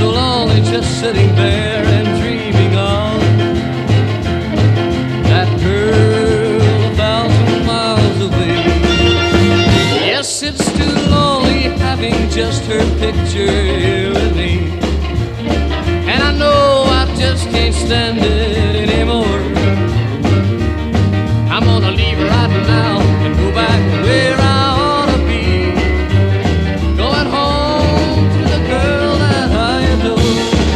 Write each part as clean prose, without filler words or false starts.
so lonely just sitting there and dreaming of that girl 1,000 miles away. Yes, it's too lonely having just her picture here with me, and I know I just can't stand it anymore. I'm gonna leave her right now and go back where I ought to be, going home to the girl that I adore.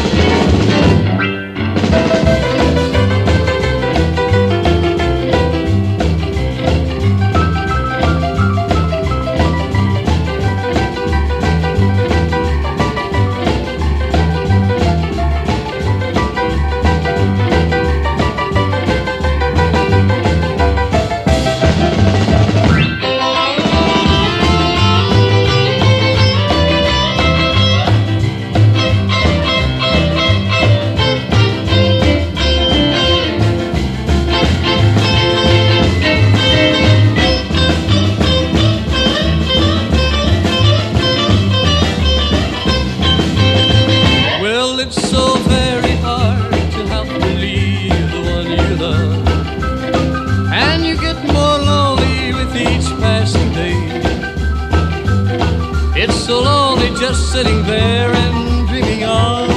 It's so very hard to have to leave the one you love, and you get more lonely with each passing day. It's so lonely just sitting there and dreaming of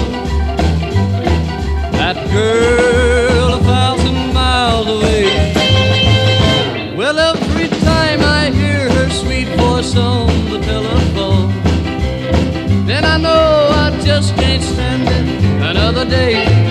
that girl 1,000 miles away. Well, every time I hear her sweet voice on the telephone, then I know I just can't stand it another day.